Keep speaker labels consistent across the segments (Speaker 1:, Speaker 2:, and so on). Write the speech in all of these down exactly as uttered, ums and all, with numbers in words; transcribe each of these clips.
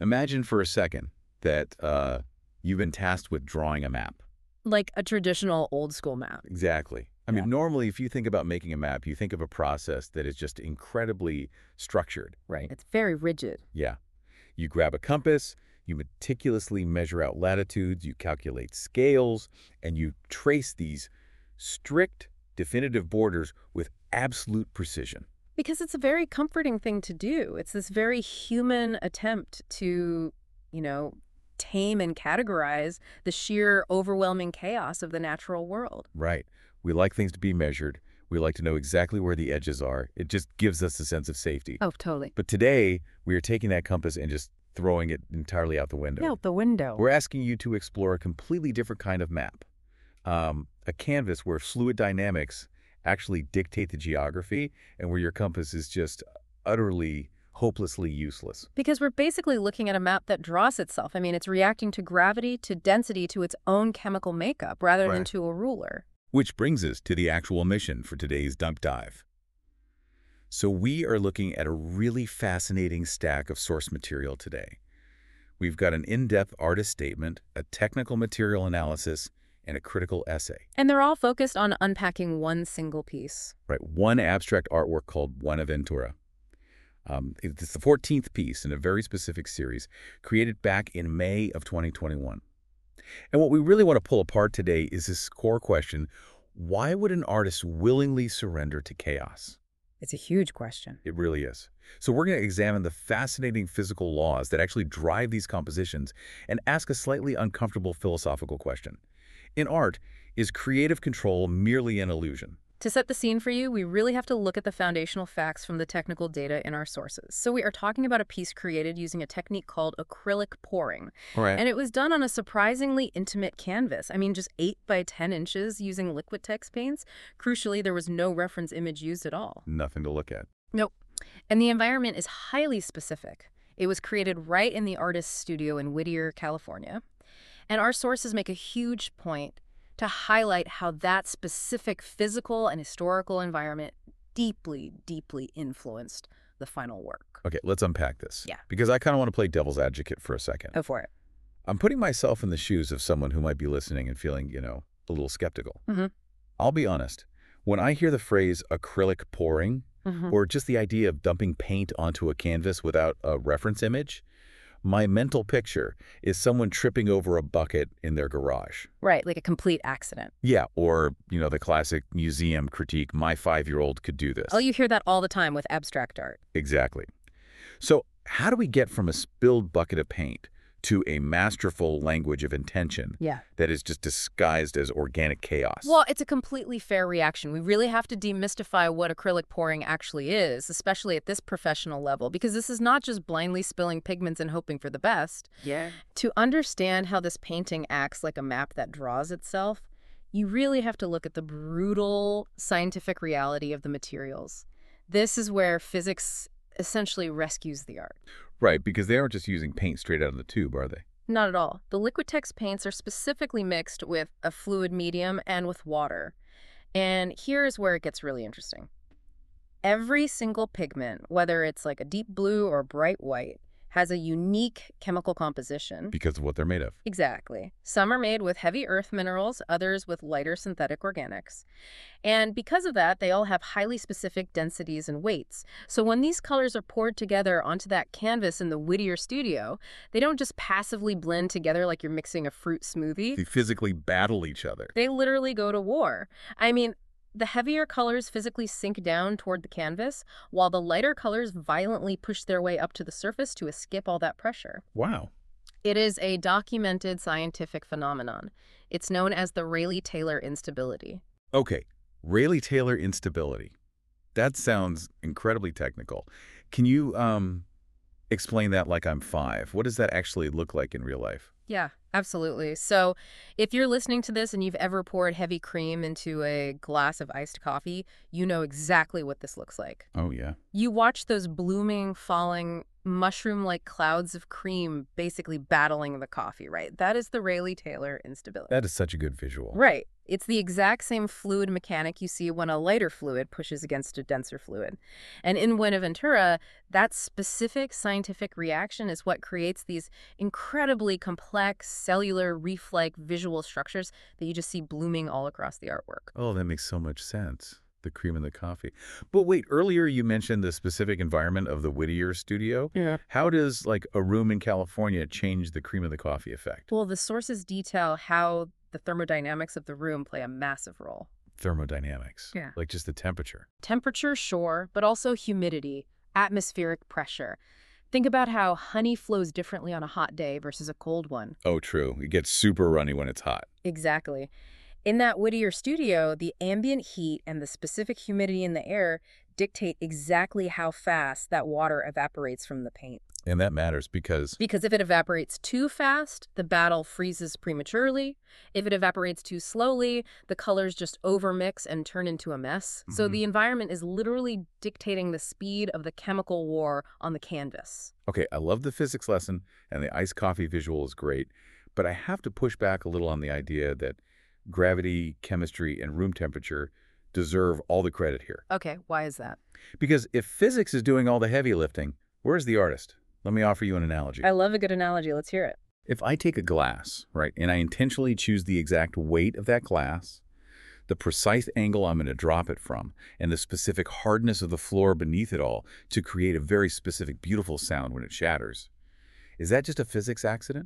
Speaker 1: Imagine for a second that uh, you've been tasked with drawing a map.
Speaker 2: Like a traditional old school map.
Speaker 1: Exactly. I
Speaker 2: Yeah.
Speaker 1: mean, normally, if you think about making a map, you think of a process that is just incredibly structured.
Speaker 2: Right. It's very rigid.
Speaker 1: Yeah. You grab a compass, you meticulously measure out latitudes, you calculate scales, and you trace these strict, definitive borders with absolute precision.
Speaker 2: Because it's a very comforting thing to do. It's this very human attempt to, you know, tame and categorize the sheer overwhelming chaos of the natural world.
Speaker 1: Right. We like things to be measured. We like to know exactly where the edges are. It just gives us a sense of safety.
Speaker 2: Oh, totally.
Speaker 1: But today, we are taking that compass and just throwing it entirely out the window.
Speaker 2: Out the window.
Speaker 1: We're asking you to explore a completely different kind of map. Um, a canvas where fluid dynamics actually dictate the geography and where your compass is just utterly, hopelessly useless.
Speaker 2: Because we're basically looking at a map that draws itself. I mean, it's reacting to gravity, to density, to its own chemical makeup, rather than
Speaker 1: Right.
Speaker 2: to a ruler.
Speaker 1: Which brings us to the actual mission for today's Dump Dive. So we are looking at a really fascinating stack of source material today. We've got an in-depth artist statement, a technical material analysis, and a critical essay.
Speaker 2: And they're all focused on unpacking one single piece.
Speaker 1: Right, one abstract artwork called Buenaventura. Um, it's the fourteenth piece in a very specific series created back in May of twenty twenty-one. And what we really want to pull apart today is this core question: why would an artist willingly surrender to chaos?
Speaker 2: It's a huge question.
Speaker 1: It really is. So we're going to examine the fascinating physical laws that actually drive these compositions and ask a slightly uncomfortable philosophical question. In art, is creative control merely an illusion?
Speaker 2: To set the scene for you, we really have to look at the foundational facts from the technical data in our sources. So we are talking about a piece created using a technique called acrylic pouring.
Speaker 1: All right.
Speaker 2: And it was done on a surprisingly intimate canvas. I mean, just eight by ten inches using Liquitex paints. Crucially, there was no reference image used at all.
Speaker 1: Nothing to look at.
Speaker 2: Nope. And the environment is highly specific. It was created right in the artist's studio in Whittier, California. And our sources make a huge point to highlight how that specific physical and historical environment deeply, deeply influenced the final work.
Speaker 1: Okay, let's unpack this.
Speaker 2: Yeah.
Speaker 1: Because I kind of want to play devil's advocate for a second.
Speaker 2: Go for it.
Speaker 1: I'm putting myself in the shoes of someone who might be listening and feeling, you know, a little skeptical.
Speaker 2: Mm-hmm.
Speaker 1: I'll be honest. When I hear the phrase acrylic pouring,
Speaker 2: Mm-hmm.
Speaker 1: or just the idea of dumping paint onto a canvas without a reference image, my mental picture is someone tripping over a bucket in their garage.
Speaker 2: Right, like a complete accident.
Speaker 1: Yeah, or, you know, the classic museum critique, my five-year-old could do this.
Speaker 2: Oh, you hear that all the time with abstract art.
Speaker 1: Exactly. So how do we get from a spilled bucket of paint to a masterful language of intention
Speaker 2: Yeah.
Speaker 1: that is just disguised as organic chaos?
Speaker 2: Well, it's a completely fair reaction. We really have to demystify what acrylic pouring actually is, especially at this professional level, because this is not just blindly spilling pigments and hoping for the best.
Speaker 1: Yeah.
Speaker 2: To understand how this painting acts like a map that draws itself, you really have to look at the brutal scientific reality of the materials. This is where physics essentially rescues the art.
Speaker 1: Right, because they aren't just using paint straight out of the tube, are they?
Speaker 2: Not at all. The Liquitex paints are specifically mixed with a fluid medium and with water. And here's where it gets really interesting. Every single pigment, whether it's like a deep blue or bright white, has a unique chemical composition.
Speaker 1: Because of what they're made of.
Speaker 2: Exactly. Some are made with heavy earth minerals, others with lighter synthetic organics. And because of that, they all have highly specific densities and weights. So when these colors are poured together onto that canvas in the Whittier studio, they don't just passively blend together like you're mixing a fruit smoothie.
Speaker 1: They physically battle each other.
Speaker 2: They literally go to war. I mean, the heavier colors physically sink down toward the canvas, while the lighter colors violently push their way up to the surface to escape all that pressure.
Speaker 1: Wow.
Speaker 2: It is a documented scientific phenomenon. It's known as the Rayleigh-Taylor instability.
Speaker 1: Okay, Rayleigh-Taylor instability. That sounds incredibly technical. Can you um, explain that like I'm five? What does that actually look like in real life?
Speaker 2: Yeah, absolutely. So if you're listening to this and you've ever poured heavy cream into a glass of iced coffee, you know exactly what this looks like.
Speaker 1: Oh, yeah.
Speaker 2: You watch those blooming, falling, mushroom-like clouds of cream basically battling the coffee, right? That is the Rayleigh-Taylor instability.
Speaker 1: That is such a good visual.
Speaker 2: Right. It's the exact same fluid mechanic you see when a lighter fluid pushes against a denser fluid. And in Buenaventura, that specific scientific reaction is what creates these incredibly complex cellular reef-like visual structures that you just see blooming all across the artwork.
Speaker 1: Oh, that makes so much sense. The cream in the coffee. But wait, earlier you mentioned the specific environment of the Whittier studio.
Speaker 2: Yeah.
Speaker 1: How does, like, a room in California change the cream of the coffee effect?
Speaker 2: Well, the sources detail how the thermodynamics of the room play a massive role.
Speaker 1: Thermodynamics.
Speaker 2: Yeah.
Speaker 1: Like just the temperature.
Speaker 2: Temperature, sure, but also humidity, atmospheric pressure. Think about how honey flows differently on a hot day versus a cold one.
Speaker 1: Oh, true. It gets super runny when it's hot.
Speaker 2: Exactly. In that Whittier studio, the ambient heat and the specific humidity in the air dictate exactly how fast that water evaporates from the paint.
Speaker 1: And that matters because...
Speaker 2: Because if it evaporates too fast, the battle freezes prematurely. If it evaporates too slowly, the colors just overmix and turn into a mess. Mm-hmm. So the environment is literally dictating the speed of the chemical war on the canvas.
Speaker 1: Okay, I love the physics lesson, and the iced coffee visual is great, but I have to push back a little on the idea that gravity, chemistry, and room temperature deserve all the credit here.
Speaker 2: Okay, why is that?
Speaker 1: Because if physics is doing all the heavy lifting, where's the artist? Let me offer you an analogy.
Speaker 2: I love a good analogy. Let's hear it.
Speaker 1: If I take a glass, right, and I intentionally choose the exact weight of that glass, the precise angle I'm going to drop it from, and the specific hardness of the floor beneath it all to create a very specific, beautiful sound when it shatters, is that just a physics accident?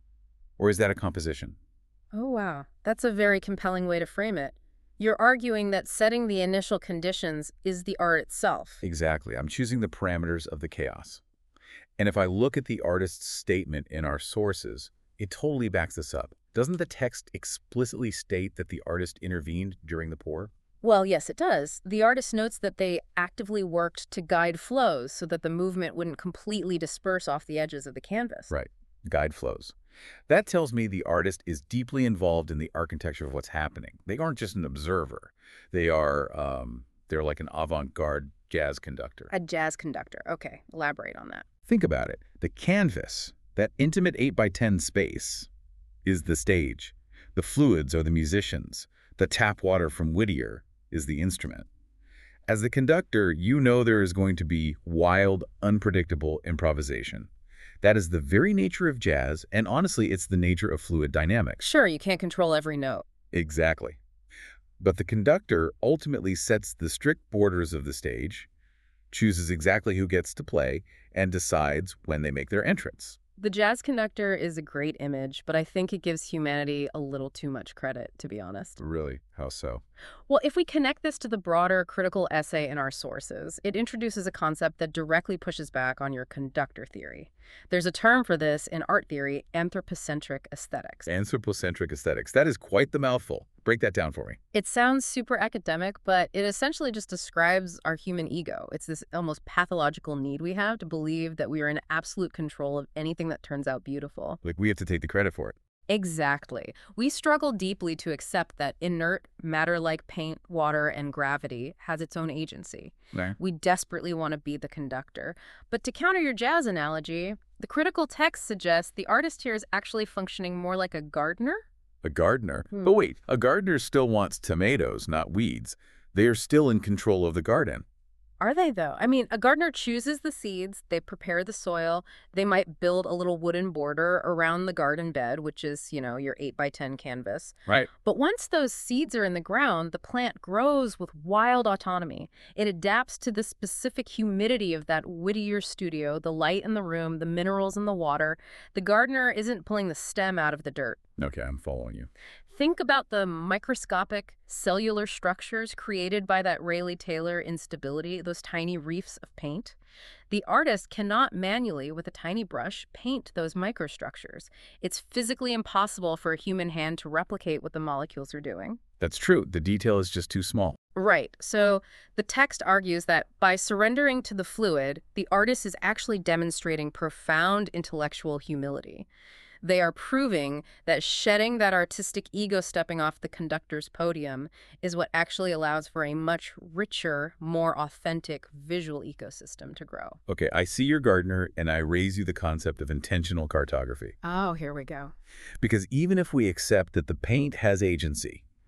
Speaker 1: Or is that a composition?
Speaker 2: Oh, wow. That's a very compelling way to frame it. You're arguing that setting the initial conditions is the art itself.
Speaker 1: Exactly. I'm choosing the parameters of the chaos. And if I look at the artist's statement in our sources, it totally backs this up. Doesn't the text explicitly state that the artist intervened during the pour?
Speaker 2: Well, yes, it does. The artist notes that they actively worked to guide flows so that the movement wouldn't completely disperse off the edges of the canvas.
Speaker 1: Right. Guide flows. That tells me the artist is deeply involved in the architecture of what's happening. They aren't just an observer. They are, um, they're like an avant-garde jazz conductor.
Speaker 2: A jazz conductor. Okay, elaborate on that.
Speaker 1: Think about it. The canvas, that intimate eight by ten space, is the stage. The fluids are the musicians. The tap water from Whittier is the instrument. As the conductor, you know there is going to be wild, unpredictable improvisation. That is the very nature of jazz, and honestly, it's the nature of fluid dynamics.
Speaker 2: Sure, you can't control every note.
Speaker 1: Exactly. But the conductor ultimately sets the strict borders of the stage, chooses exactly who gets to play, and decides when they make their entrance.
Speaker 2: The jazz conductor is a great image, but I think it gives humanity a little too much credit, to be honest.
Speaker 1: Really? How so?
Speaker 2: Well, if we connect this to the broader critical essay in our sources, it introduces a concept that directly pushes back on your conductor theory. There's a term for this in art theory, anthropocentric aesthetics.
Speaker 1: Anthropocentric aesthetics. That is quite the mouthful. Break that down for me.
Speaker 2: It sounds super academic, but it essentially just describes our human ego. It's this almost pathological need we have to believe that we are in absolute control of anything that turns out beautiful.
Speaker 1: Like we have to take the credit for it.
Speaker 2: Exactly. We struggle deeply to accept that inert matter like paint, water, and gravity has its own agency.
Speaker 1: Right.
Speaker 2: We desperately want to be the conductor. But to counter your jazz analogy, the critical text suggests the artist here is actually functioning more like a gardener.
Speaker 1: A gardener?
Speaker 2: Hmm.
Speaker 1: But wait, a gardener still wants tomatoes, not weeds. They are still in control of the garden.
Speaker 2: Are they, though? I mean, a gardener chooses the seeds, they prepare the soil, they might build a little wooden border around the garden bed, which is, you know, your eight by ten canvas.
Speaker 1: Right.
Speaker 2: But once those seeds are in the ground, the plant grows with wild autonomy. It adapts to the specific humidity of that Whittier studio, the light in the room, the minerals in the water. The gardener isn't pulling the stem out of the dirt.
Speaker 1: Okay, I'm following you.
Speaker 2: Think about the microscopic cellular structures created by that Rayleigh-Taylor instability, those tiny reefs of paint. The artist cannot manually, with a tiny brush, paint those microstructures. It's physically impossible for a human hand to replicate what the molecules are doing.
Speaker 1: That's true. The detail is just too small.
Speaker 2: Right. So the text argues that by surrendering to the fluid, the artist is actually demonstrating profound intellectual humility. They are proving that shedding that artistic ego stepping off the conductor's podium is what actually allows for a much richer, more authentic visual ecosystem to grow.
Speaker 1: Okay, I see your gardener, and I raise you the concept of intentional cartography.
Speaker 2: Oh, here we go.
Speaker 1: Because even if we accept that the paint has agency,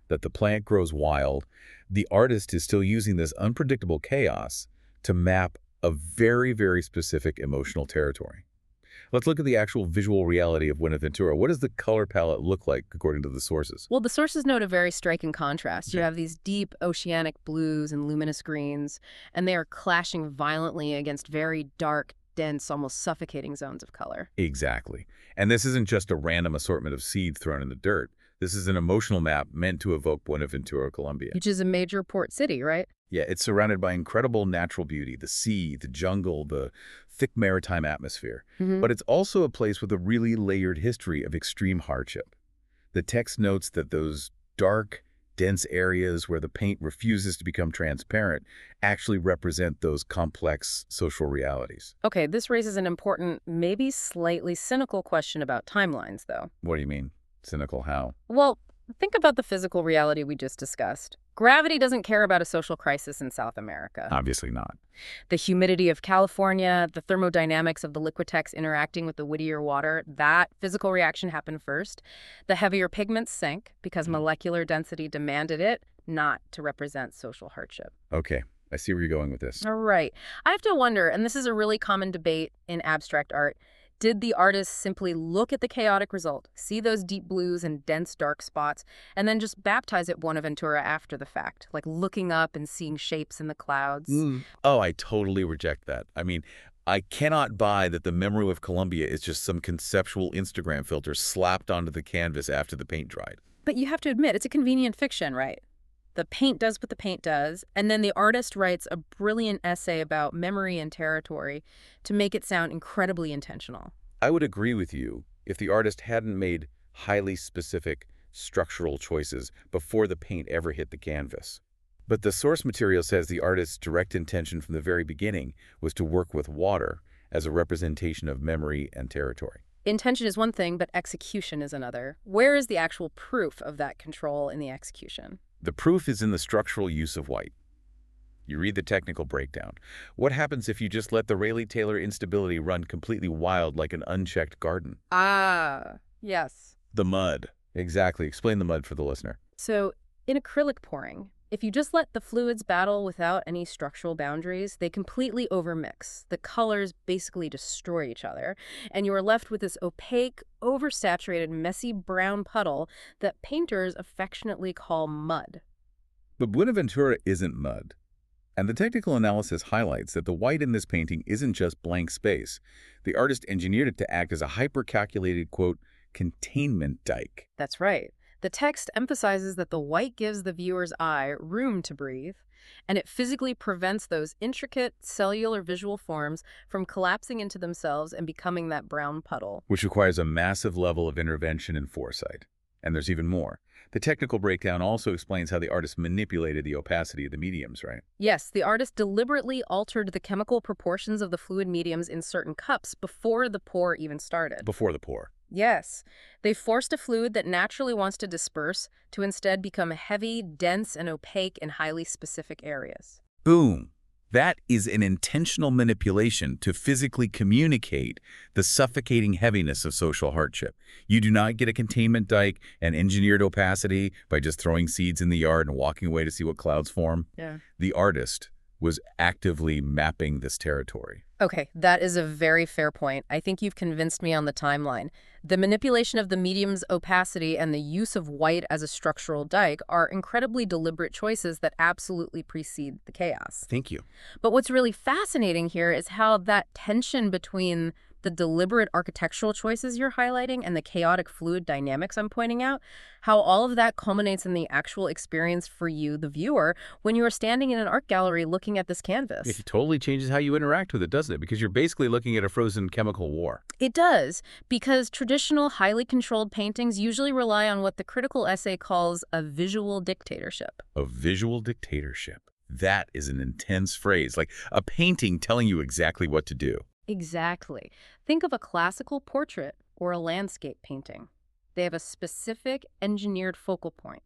Speaker 1: that the plant grows wild, the artist is still using this unpredictable chaos to map a very, very specific emotional territory. Let's look at the actual visual reality of Buenaventura. What does the color palette look like according to the sources?
Speaker 2: Well, the sources note a very striking contrast. You
Speaker 1: Okay.
Speaker 2: have these deep oceanic blues and luminous greens, and they are clashing violently against very dark, dense, almost suffocating zones of color.
Speaker 1: Exactly. And this isn't just a random assortment of seeds thrown in the dirt. This is an emotional map meant to evoke Buenaventura, Colombia.
Speaker 2: Which is a major port city, right?
Speaker 1: Yeah, it's surrounded by incredible natural beauty, the sea, the jungle, the thick maritime atmosphere.
Speaker 2: Mm-hmm.
Speaker 1: But it's also a place with a really layered history of extreme hardship. The text notes that those dark, dense areas where the paint refuses to become transparent actually represent those complex social realities.
Speaker 2: Okay, this raises an important, maybe slightly cynical question about timelines, though.
Speaker 1: What do you mean? Cynical how?
Speaker 2: Well, think about the physical reality we just discussed. Gravity doesn't care about a social crisis in South America.
Speaker 1: Obviously not.
Speaker 2: The humidity of California, the thermodynamics of the Liquitex interacting with the Whittier water, that physical reaction happened first. The heavier pigments sank because molecular density demanded it, not to represent social hardship.
Speaker 1: Okay, I see where you're going with this.
Speaker 2: All right. I have to wonder, and this is a really common debate in abstract art, did the artist simply look at the chaotic result, see those deep blues and dense dark spots, and then just baptize it Buenaventura after the fact, like looking up and seeing shapes in the clouds?
Speaker 1: Mm. Oh, I totally reject that. I mean, I cannot buy that the memory of Colombia is just some conceptual Instagram filter slapped onto the canvas after the paint dried.
Speaker 2: But you have to admit, it's a convenient fiction, right? The paint does what the paint does, and then the artist writes a brilliant essay about memory and territory to make it sound incredibly intentional.
Speaker 1: I would agree with you if the artist hadn't made highly specific structural choices before the paint ever hit the canvas. But the source material says the artist's direct intention from the very beginning was to work with water as a representation of memory and territory.
Speaker 2: Intention is one thing, but execution is another. Where is the actual proof of that control in the execution?
Speaker 1: The proof is in the structural use of white. You read the technical breakdown. What happens if you just let the Rayleigh-Taylor instability run completely wild like an unchecked garden?
Speaker 2: Ah, yes.
Speaker 1: The mud. Exactly. Explain the mud for the listener.
Speaker 2: So in acrylic pouring, if you just let the fluids battle without any structural boundaries, they completely overmix. The colors basically destroy each other, and you are left with this opaque, oversaturated, messy brown puddle that painters affectionately call mud.
Speaker 1: But Buenaventura isn't mud. And the technical analysis highlights that the white in this painting isn't just blank space. The artist engineered it to act as a hyper-calculated, quote, containment dike.
Speaker 2: That's right. The text emphasizes that the white gives the viewer's eye room to breathe, and it physically prevents those intricate cellular visual forms from collapsing into themselves and becoming that brown puddle.
Speaker 1: Which requires a massive level of intervention and foresight. And there's even more. The technical breakdown also explains how the artist manipulated the opacity of the mediums, right?
Speaker 2: Yes, the artist deliberately altered the chemical proportions of the fluid mediums in certain cups before the pour even started.
Speaker 1: Before the pour.
Speaker 2: Yes. They forced a fluid that naturally wants to disperse to instead become heavy, dense, and opaque in highly specific areas.
Speaker 1: Boom. That is an intentional manipulation to physically communicate the suffocating heaviness of social hardship. You do not get a containment dike and engineered opacity by just throwing seeds in the yard and walking away to see what clouds form.
Speaker 2: Yeah.
Speaker 1: The artist was actively mapping this territory.
Speaker 2: Okay, that is a very fair point. I think you've convinced me on the timeline. The manipulation of the medium's opacity and the use of white as a structural dike are incredibly deliberate choices that absolutely precede the chaos.
Speaker 1: Thank you.
Speaker 2: But what's really fascinating here is how that tension between the deliberate architectural choices you're highlighting and the chaotic fluid dynamics I'm pointing out, how all of that culminates in the actual experience for you, the viewer, when you are standing in an art gallery looking at this canvas.
Speaker 1: It totally changes how you interact with it, doesn't it? Because you're basically looking at a frozen chemical war.
Speaker 2: It does, because traditional, highly controlled paintings usually rely on what the critical essay calls a visual dictatorship.
Speaker 1: A visual dictatorship. That is an intense phrase, like a painting telling you exactly what to do.
Speaker 2: Exactly. Think of a classical portrait or a landscape painting. They have a specific engineered focal point.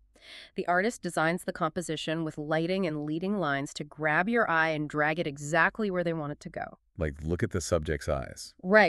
Speaker 2: The artist designs the composition with lighting and leading lines to grab your eye and drag it exactly where they want it to go.
Speaker 1: Like, look at the subject's eyes.
Speaker 2: Right.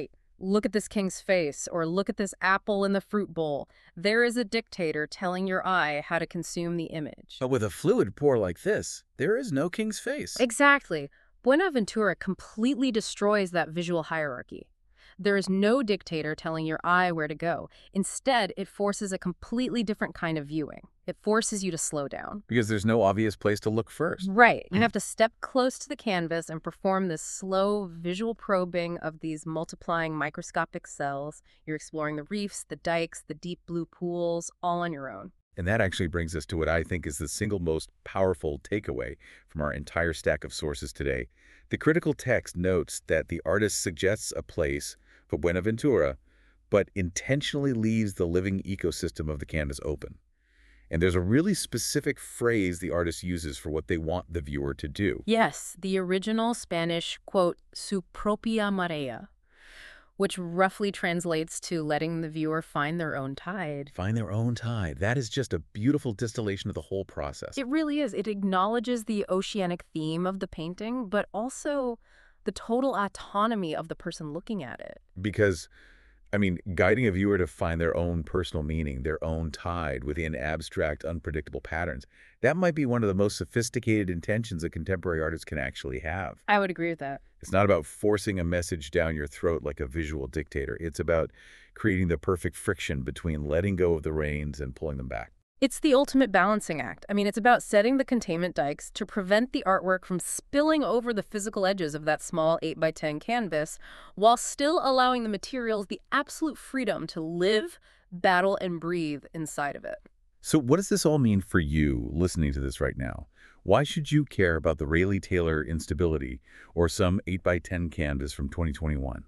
Speaker 2: look at this king's face, or look at this apple in the fruit bowl. There is a dictator telling your eye how to consume the image.
Speaker 1: But with a fluid pour like this, there is no king's face.
Speaker 2: Exactly. Buenaventura completely destroys that visual hierarchy. There is no dictator telling your eye where to go. Instead, it forces a completely different kind of viewing. It forces you to slow down.
Speaker 1: Because there's no obvious place to look first.
Speaker 2: Right. You have to step close to the canvas and perform this slow visual probing of these multiplying microscopic cells. You're exploring the reefs, the dikes, the deep blue pools, all on your own.
Speaker 1: And that actually brings us to what I think is the single most powerful takeaway from our entire stack of sources today. The critical text notes that the artist suggests a place for Buenaventura, but intentionally leaves the living ecosystem of the canvas open. And there's a really specific phrase the artist uses for what they want the viewer to do.
Speaker 2: Yes, the original Spanish, quote, su propia marea, which roughly translates to letting the viewer find their own tide.
Speaker 1: Find their own tide. That is just a beautiful distillation of the whole process.
Speaker 2: It really is. It acknowledges the oceanic theme of the painting, but also the total autonomy of the person looking at it.
Speaker 1: Because, I mean, guiding a viewer to find their own personal meaning, their own tide within abstract, unpredictable patterns, that might be one of the most sophisticated intentions a contemporary artist can actually have.
Speaker 2: I would agree with that.
Speaker 1: It's not about forcing a message down your throat like a visual dictator. It's about creating the perfect friction between letting go of the reins and pulling them back.
Speaker 2: It's the ultimate balancing act. I mean, it's about setting the containment dikes to prevent the artwork from spilling over the physical edges of that small eight by ten canvas, while still allowing the materials the absolute freedom to live, battle, and breathe inside of it.
Speaker 1: So what does this all mean for you listening to this right now? Why should you care about the Rayleigh Taylor Instability or some eight by ten canvas from twenty twenty-one?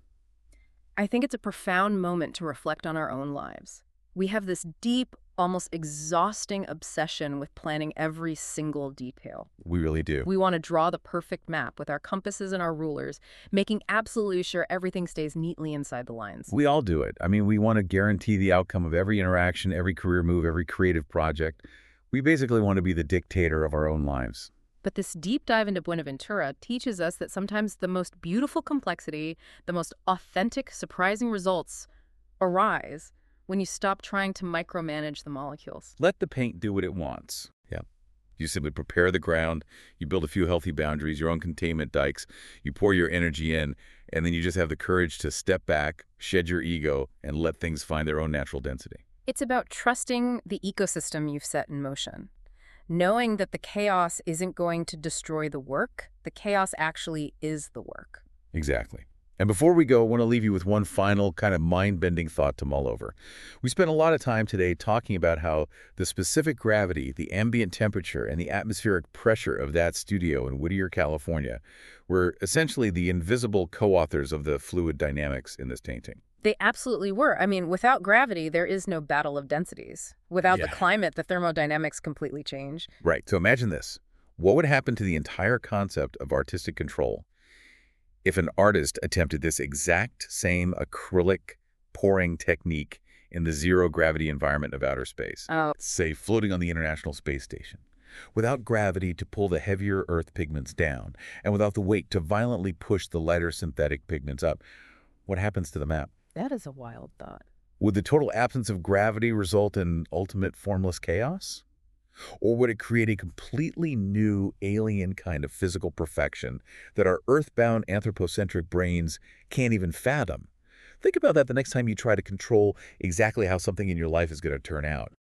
Speaker 2: I think it's a profound moment to reflect on our own lives. We have this deep, almost exhausting obsession with planning every single detail.
Speaker 1: We really do.
Speaker 2: We want to draw the perfect map with our compasses and our rulers, making absolutely sure everything stays neatly inside the lines.
Speaker 1: We all do it. I mean, we want to guarantee the outcome of every interaction, every career move, every creative project. We basically want to be the dictator of our own lives.
Speaker 2: But this deep dive into Buenaventura teaches us that sometimes the most beautiful complexity, the most authentic, surprising results arise when you stop trying to micromanage the molecules.
Speaker 1: Let the paint do what it wants. Yeah. You simply prepare the ground, you build a few healthy boundaries, your own containment dikes, you pour your energy in, and then you just have the courage to step back, shed your ego, and let things find their own natural density.
Speaker 2: It's about trusting the ecosystem you've set in motion. Knowing that the chaos isn't going to destroy the work, the chaos actually is the work.
Speaker 1: Exactly. And before we go, I want to leave you with one final kind of mind-bending thought to mull over. We spent a lot of time today talking about how the specific gravity, the ambient temperature, and the atmospheric pressure of that studio in Whittier, California, were essentially the invisible co-authors of the fluid dynamics in this painting.
Speaker 2: They absolutely were. I mean, without gravity, there is no battle of densities. Without
Speaker 1: Yeah.
Speaker 2: the climate, the thermodynamics completely change.
Speaker 1: Right. So imagine this. What would happen to the entire concept of artistic control if an artist attempted this exact same acrylic pouring technique in the zero-gravity environment of outer space?
Speaker 2: Oh,
Speaker 1: Say, floating on the International Space Station. Without gravity to pull the heavier Earth pigments down, and without the weight to violently push the lighter synthetic pigments up, what happens to the map?
Speaker 2: that is a wild thought.
Speaker 1: Would the total absence of gravity result in ultimate formless chaos? Or would it create a completely new alien kind of physical perfection that our earthbound anthropocentric brains can't even fathom? Think about that the next time you try to control exactly how something in your life is going to turn out.